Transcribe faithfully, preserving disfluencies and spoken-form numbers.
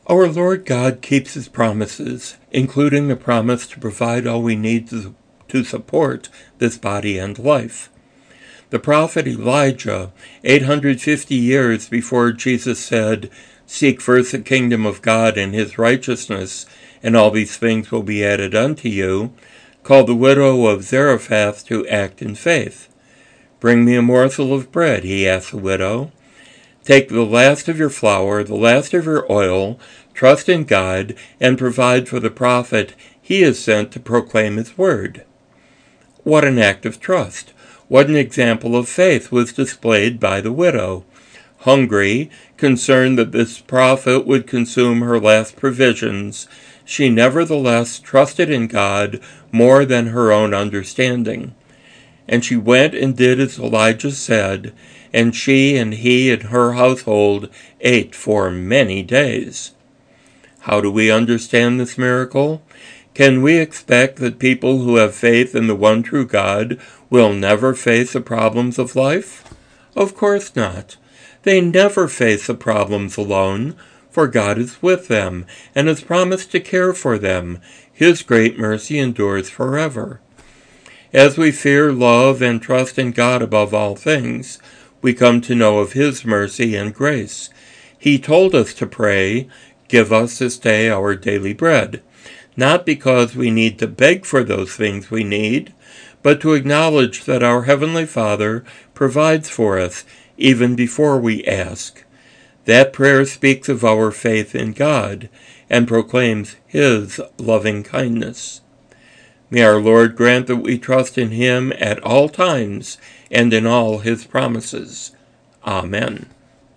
Our Lord God keeps his promises, including the promise to provide all we need to, to support this body and life. The prophet Elijah, eight hundred fifty years before Jesus said, "Seek first the kingdom of God and his righteousness, and all these things will be added unto you," called the widow of Zarephath to act in faith. "Bring me a morsel of bread," he asked the widow. "Take the last of your flour, the last of your oil, trust in God, and provide for the prophet he is sent to proclaim his word." What an act of trust! What an example of faith was displayed by the widow. Hungry, concerned that this prophet would consume her last provisions, she nevertheless trusted in God more than her own understanding. And she went and did as Elijah said, and she and he and her household ate for many days. How do we understand this miracle? Can we expect that people who have faith in the one true God will never face the problems of life? Of course not. They never face the problems alone, for God is with them and has promised to care for them. His great mercy endures forever. As we fear, love, and trust in God above all things, we come to know of his mercy and grace. He told us to pray, "Give us this day our daily bread," not because we need to beg for those things we need, but to acknowledge that our Heavenly Father provides for us even before we ask. That prayer speaks of our faith in God and proclaims his loving kindness. May our Lord grant that we trust in him at all times and in all his promises. Amen.